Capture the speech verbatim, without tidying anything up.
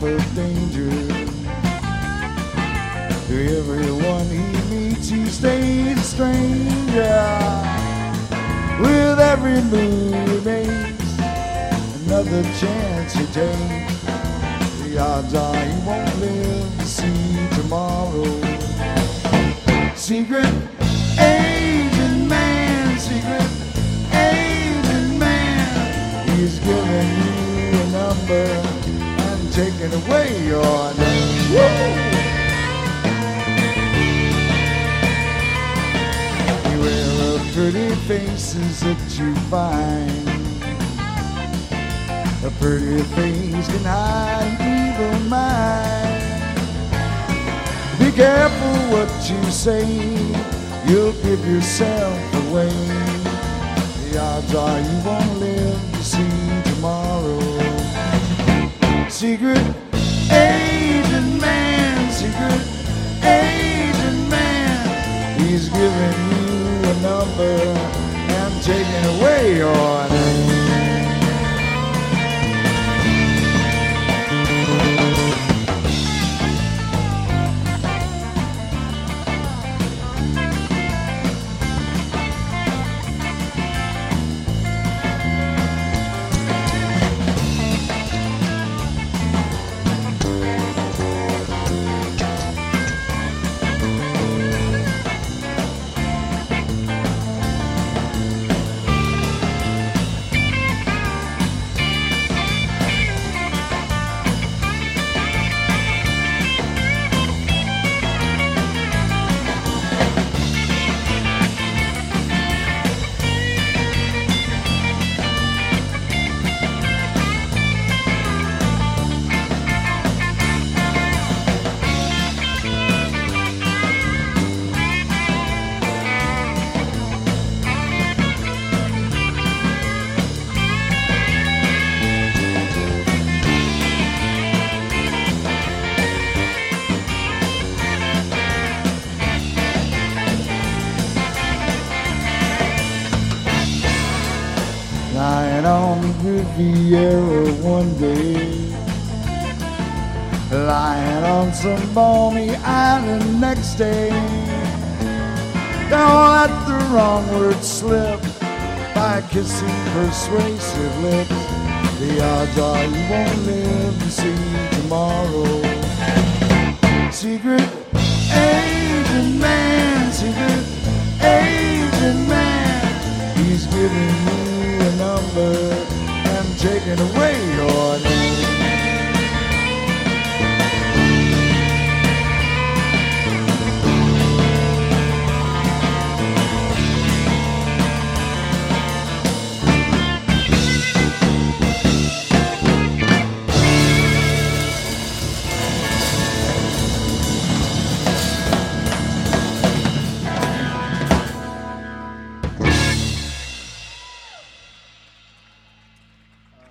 of danger. To everyone he meets, he stays a stranger. With every move he makes, another chance he takes, the odds are he won't live to see tomorrow. Secret agent man, secret agent man, he's giving you a number and taking away your name. Woo! Beware of pretty faces that you find. A pretty face can hide an evil mind. Be careful what you say, you'll give yourself away. The odds are you won't live to see tomorrow. Secret agent man, secret agent man, he's giving you a number and taking away your name. Lying on the Riviera one day, lying on some balmy island next day. Don't let the wrong word slip by kissing persuasive lips. The odds are you won't live to see tomorrow. Secret agent man, secret agent man, he's giving you a number and taking away your name.